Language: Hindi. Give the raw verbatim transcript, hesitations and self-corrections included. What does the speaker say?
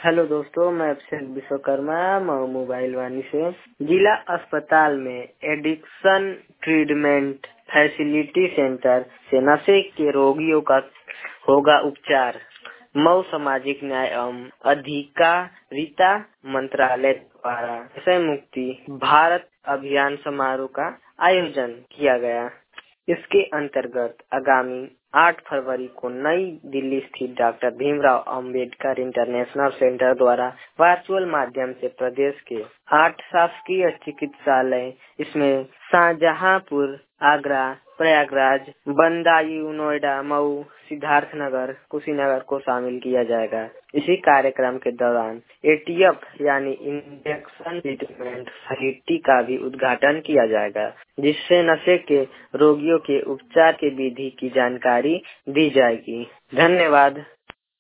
हेलो दोस्तों, मैं अभिषेक विश्वकर्मा मऊ मोबाइल वाणी से। जिला अस्पताल में एडिक्शन ट्रीटमेंट फैसिलिटी सेंटर से नशे के रोगियों का होगा उपचार। मऊ सामाजिक न्याय एवं अधिकारिता मंत्रालय द्वारा नशा मुक्ति भारत अभियान समारोह का आयोजन किया गया। इसके अंतर्गत आगामी आठ फरवरी को नई दिल्ली स्थित doctor Bhimrao Ambedkar international centre द्वारा वर्चुअल माध्यम से प्रदेश के आठ शासकीय चिकित्सालय, इसमें शाहजहांपुर, आगरा, प्रयागराज, बदायूं, नोएडा, मऊ, सिद्धार्थनगर, कुशीनगर को शामिल किया जाएगा। इसी कार्यक्रम के दौरान ए टी एफ यानी इंजेक्शन ट्रीटमेंट फैसिलिटी का भी उद्घाटन किया जाएगा, जिससे नशे के रोगियों के उपचार की विधि की जानकारी दी जाएगी। धन्यवाद।